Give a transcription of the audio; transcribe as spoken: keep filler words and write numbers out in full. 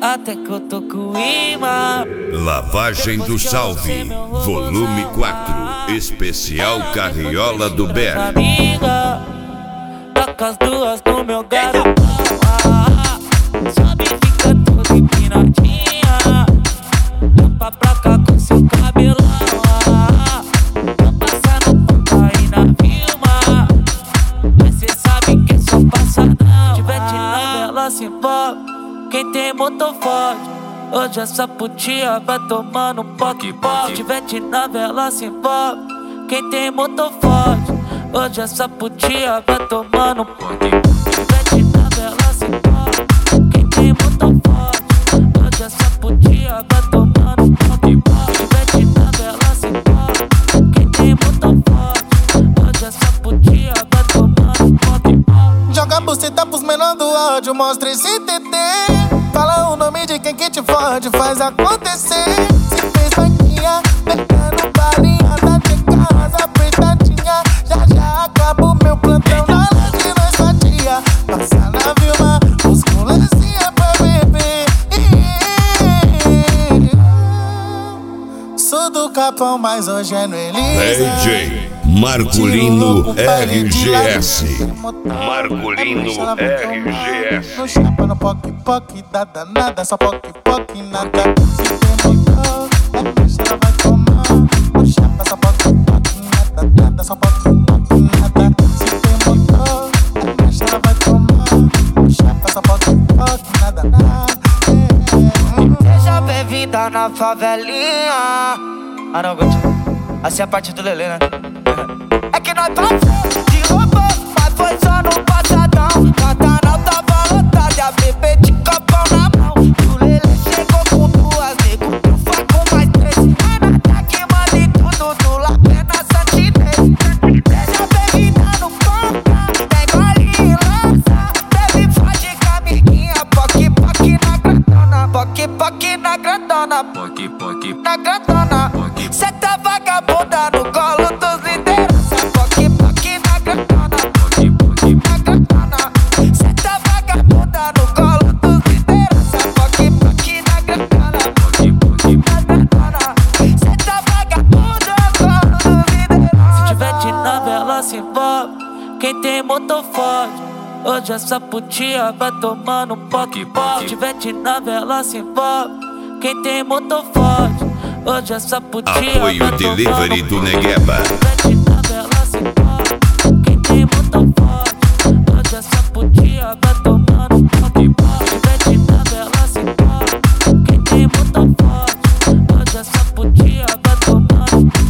até que eu tô com imã. Lavagem do Salve, volume quatro, especial Carriola do Ber. Amiga, taca as duas no meu garotão. Sobe e fica toda empinadinha. Tampa pra cá com seu cabelão. Vou passar no ponto aí na Vilma. Mas cê sabe que sou passadão. Tiver de novela se envolve quem tem motor forte. Hoje essa putinha vai tomando poc-poc. Tivete na vela se envolve quem tem motor forte. Hoje essa putinha vai tomando poc-poc. Tivete na vela se envolve quem tem motor forte. Hoje essa putinha vai tomando poc-poc. Tivete na vela se envolve quem tem motor forte. Hoje essa putinha vai tomando poc-poc. Joga a buceta pros menor do ódio, mostra esse T T. Fala o nome de quem que te fode, faz acontecer. Se fez banquinha, pegando balinha da teca rosa apertadinha. Já já acaba o meu plantão na noite nós fatia. Passa na Vilma, os colezinha pra beber. Sou do Capão, mas hoje é no Elisa. D J Marculino R G S. Marculino R G S. No chapa, no poc-poc, da danada, só poc-poc, nada. Se tem motor, é bicha, ela vai tomar. No chapa, só poc-poc, nada, nada, só poc-poc, nada. Se tem motor, é bicha, ela vai tomar. No chapa, só poc-poc, nada, nada. Seja bem-vinda na favelinha. Ah não, Gucci, assim é a parte do Lelê, né? É que nós passamos de roupa, mas foi só no passadão. Pantanal tava lotado e a bebê de copão na mão. E o Lelê chegou com duas, nego, tu foi com mais três. É na ataque, manda e tudo do Lapena Santinês. Seja bem-vinda no conta, tem gole e lança. Teve fode com a amiguinha, poc-poc na grandona. Poc-poc na grandona, poc-poc na grandona. Cê tá vagabunda no colo dos liderança. Poc-poc na grandona, poc-poc na grandona. Cê tá vagabunda no colo dos liderança. Poc-poc na grandona, poc-poc na grandona. Cê tá vagabunda no colo dos liderança. Se tiver de novela se envolve quem tem motor forte. Hoje essa putinha vai tomando poc-poc. Se tiver de novela se envolve quem tem motor forte. Hoje essa putinha Apoio vai delivery tomando do Negueba. Tivete na vela se envolve quem tem motor forte. Hoje essa putinha vai tomando poc-poc. Tivete na vela se envolve quem tem motor forte. Hoje essa putinha vai tomando